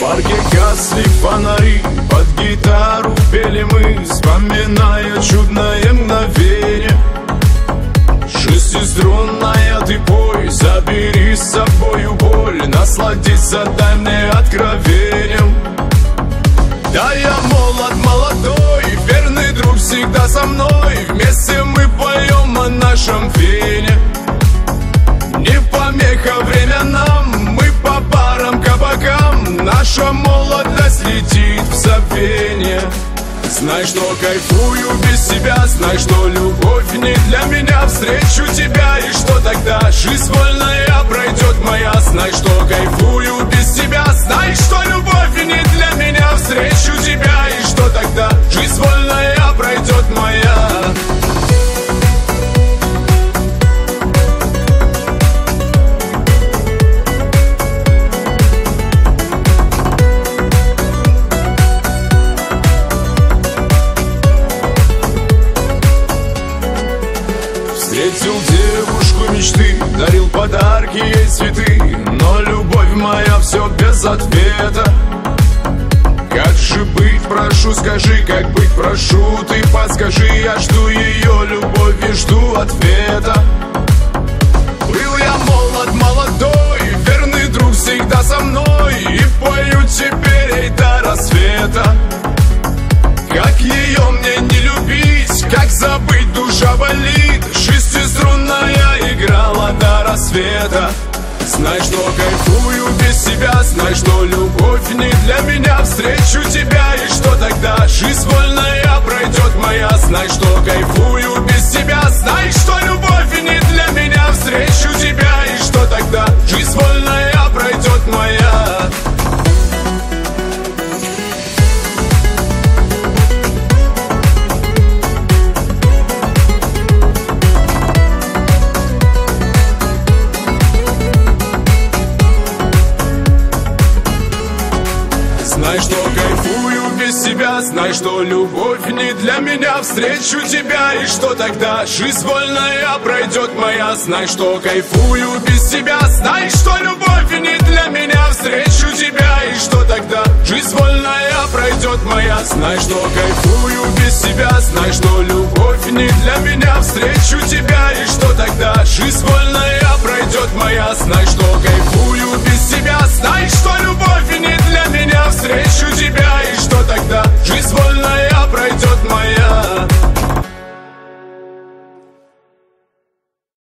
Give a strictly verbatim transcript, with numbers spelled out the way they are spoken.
парке гасли фонари, под гитару пели мы, вспоминая чудное мгновение. Шестиструнная ты пой, забери с собою боль, насладиться дай мне откровением. Да, я молод, молодой, верный друг всегда со мной. Вместе мы поем о нашем вене. Не помеха время нам, мы по барам, кабакам. Наша молодость летит в забвение. Знай, что кайфую без тебя, знай, что любовь не для меня. Встречу тебя, и что тогда жизнь вольная пройдет моя. Знай, что кайфую без тебя, знай, что любовь не для меня. Встречу тебя, и что тогда жизнь вольная пройдет моя. Встретил девушку мечты, дарил подарки ей цветы, но любовь моя все без ответа. Как же быть, прошу, скажи, как быть, прошу, ты подскажи. Я жду ее любовь и жду ответа. Был я молод, молодой, верный друг всегда со мной, и пою теперь ей до рассвета. Как ее мне не любить, как забыть, душа болит. Шестиструнная играла до рассвета. Знай, что кайфую без тебя, знай, что любовь не для меня. Встречу тебя, и что тогда жизнь вольная пройдет моя. Знай, что кайфую без тебя, знай, что любовь не для меня. Встречу тебя, и что тогда жизнь вольная пройдет моя. Знай, что кайфую без тебя, знай, что любовь не для меня. Встречу тебя, и что тогда жизнь вольная пройдет моя. Знай, что кайфую без тебя, знай, что любовь не для меня. Встречу тебя, и что тогда жизнь вольная пройдет моя. Знай, что кайфую без тебя, знай, что любовь не для меня. Встречу тебя, и что тогда жизнь вольная пройдет моя. Знай, что кайфую